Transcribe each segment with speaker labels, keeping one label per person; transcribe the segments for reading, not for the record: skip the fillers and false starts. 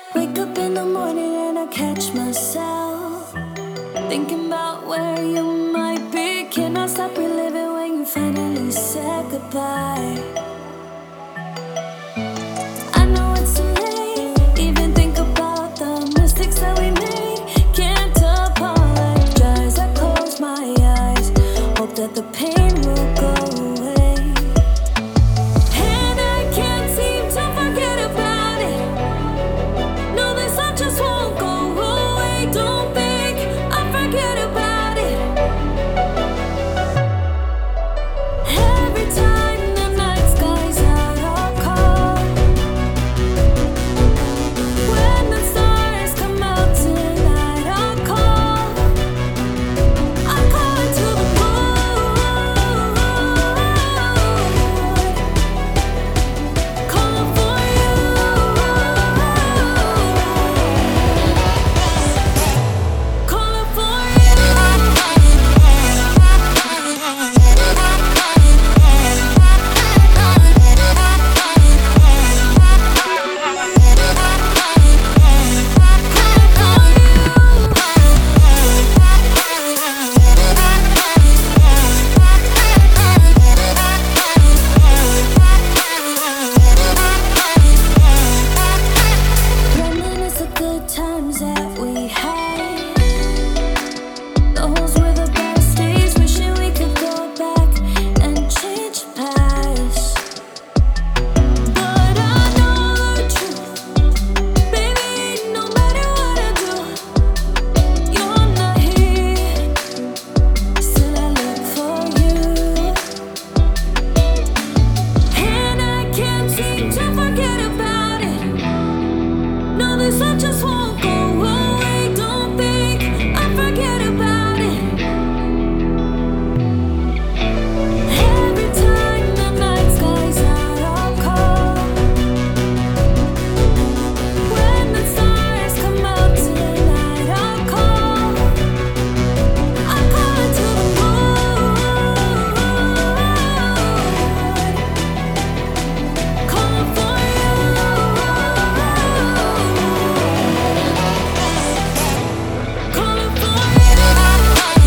Speaker 1: Wake up in the morning and I catch myself thinking about where you might be. Can I stop reliving when you finally said goodbye? I know it's too late, even think about the mistakes that we made. Can't apologize, I close my eyes, hope that the pain will go away. And I can't seem to forget about it. No, this love just won't go away. Don't think I'll forget about it. Every time the night skies out all cold, when the stars come out tonight, I'll call it to the moon, call for you, call for reminisce the good times that we had. Those were the best days. Wishing we could go back and change the past. But I know the truth, baby. No matter what I do, you're not here. Still I look for you, and I can't seem to forget about it. No, this love just won't go away. Don't think I'll forget about it. Every time the night skies out all cold, when the stars come out tonight, I'll call it to the moon, call for you, call for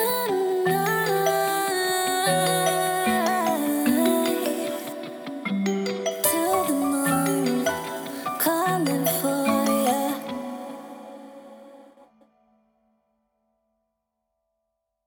Speaker 1: you.